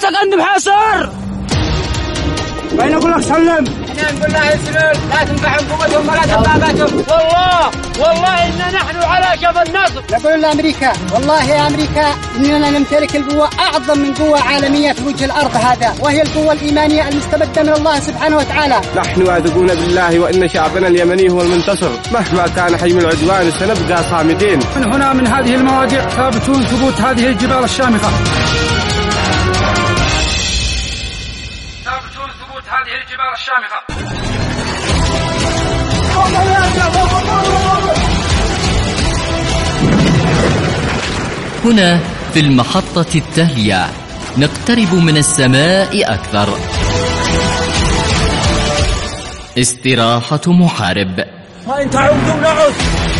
عندي محاصر. وين أقول لك سلم؟ احنا نقول له يسلم، لا تنفعهم قوتهم ولا دباباتهم. والله إن نحن على جبل النصر. نقول لأمريكا والله يا أمريكا إننا نمتلك القوة أعظم من قوة عالمية في وجه الأرض هذا، وهي القوة الإيمانية المستمدة من الله سبحانه وتعالى. نحن واثقون بالله وإن شعبنا اليمني هو المنتصر، مهما كان حجم العدوان سنبقى صامدين. من هنا من هذه المواضع ثابتون ثبوت هذه الجبال الشامخة. هذه الجبال الشامخة. هنا في المحطة التالية نقترب من السماء أكثر. استراحة محارب. وإن تعودوا نعود.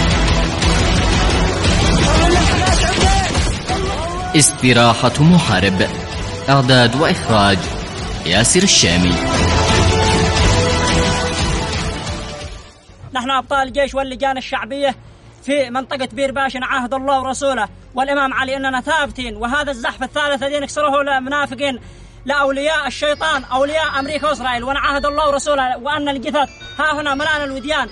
استراحة محارب. إعداد وإخراج ياسر الشامي. نحن أبطال الجيش واللجان الشعبية في منطقة بير باشا عهد الله ورسوله والإمام علي إننا ثابتين، وهذا الزحف الثالث الذي نكسره لمنافقين لأولياء الشيطان أولياء أمريكا وإسرائيل، ونعهد الله ورسوله وأن الجثث ها هنا ملأنا الوديان.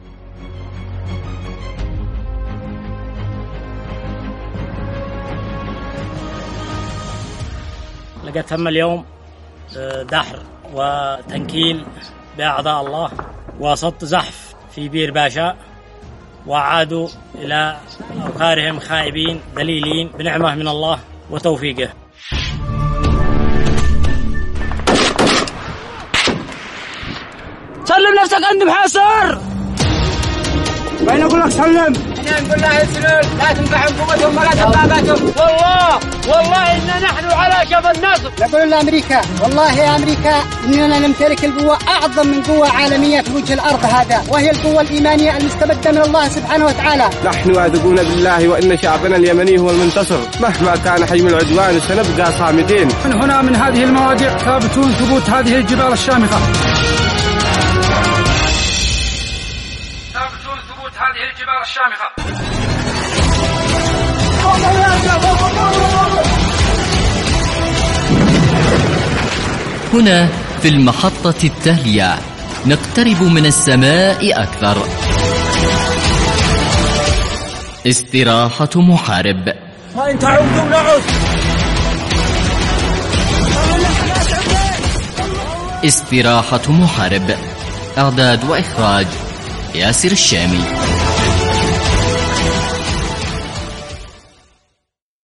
لقد تم اليوم دحر وتنكيل بأعضاء الله وسط زحف في بير باشا، وعادوا إلى أوكارهم خائبين ذليلين بنعمة من الله وتوفيقه. سلم نفسك عندي محاصر. وين أقول لك سلم؟ احنا نقول له يسلم، لا تنفعهم قوتهم ولا دباباتهم. والله إن نحن على جبل النصر. نقول لأمريكا والله يا أمريكا إننا نمتلك القوة أعظم من قوة عالمية في وجه الأرض هذا، وهي القوة الإيمانية المستمدة من الله سبحانه وتعالى. نحن واثقون بالله وإن شعبنا اليمني هو المنتصر، مهما كان حجم العدوان سنبقى صامدين. من هنا من هذه المواضع ثابتون ثبوت هذه الجبال الشامخة. هذه الجبال الشامخة. هنا في المحطة التالية نقترب من السماء أكثر. استراحة محارب. وإن تعودوا نعود. استراحة محارب. إعداد وإخراج ياسر الشامي.